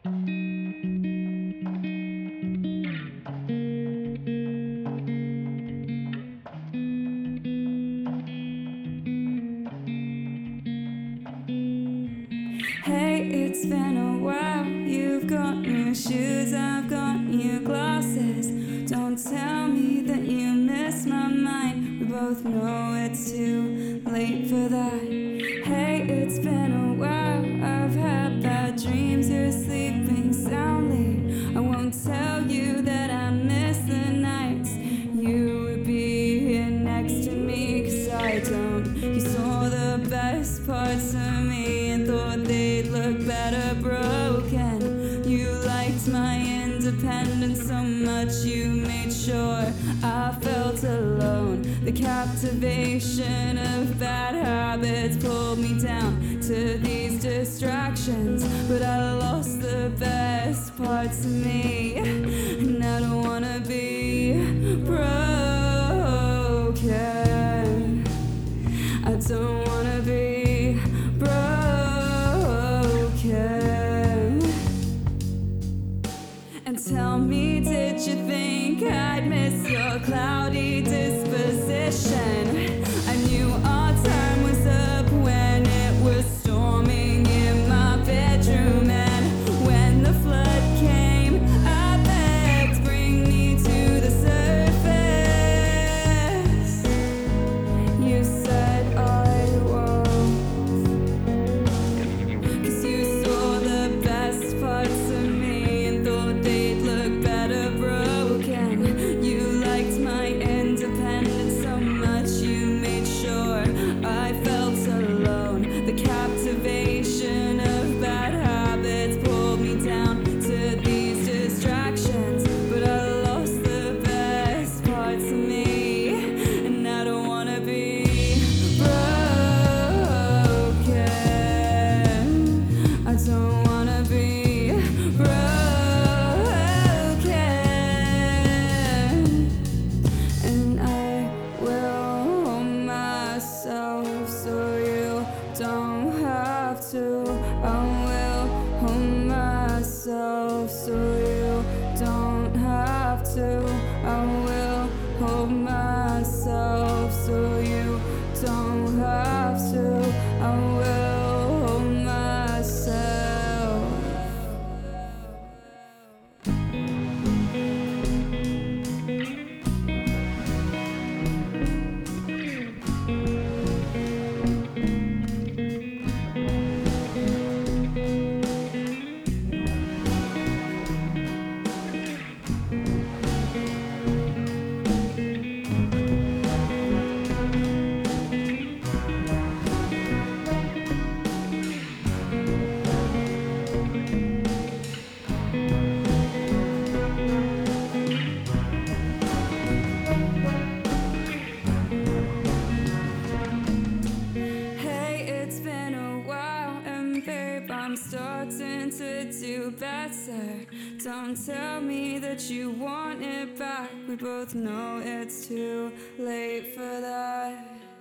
Hey, it's been a while. You've got new shoes, I've got new glasses. Don't tell me that you miss my mind. We both know it's too late for that. Hey, it's been a while. I've had bad dreams. You're sleeping soundly. I won't tell you that I miss the nights you would be here next to me, 'cause I don't. You saw the best parts of me and thought they'd look better broken. You liked my independence so much you made sure I felt alone. The captivation of bad habits pulled me down to these distractions, but I lost the best parts of me, and I don't wanna be broken. I don't wanna be broken. And tell me, did you think I'd miss your cloudy disposition? I knew our time was up when it was storming in my bedroom, and when the flood came, I begged, bring me to the surface. You said I won't, 'cause you saw the best parts of me and thought they'd look better broken. You liked my independence so much you made sure I felt alone. The captivation of bad habits pulled me down to these distractions, but I lost the best parts of me, and I don't wanna be broken. I don't wanna be broken. And I will hold myself so you don't have to. I will hold myself so you don't have to. I will hold myself so you don't have to. I will hold myself. Hey, it's been a while, and babe, I'm starting to do better. Don't tell me that you want it back. We both know it's too late for that.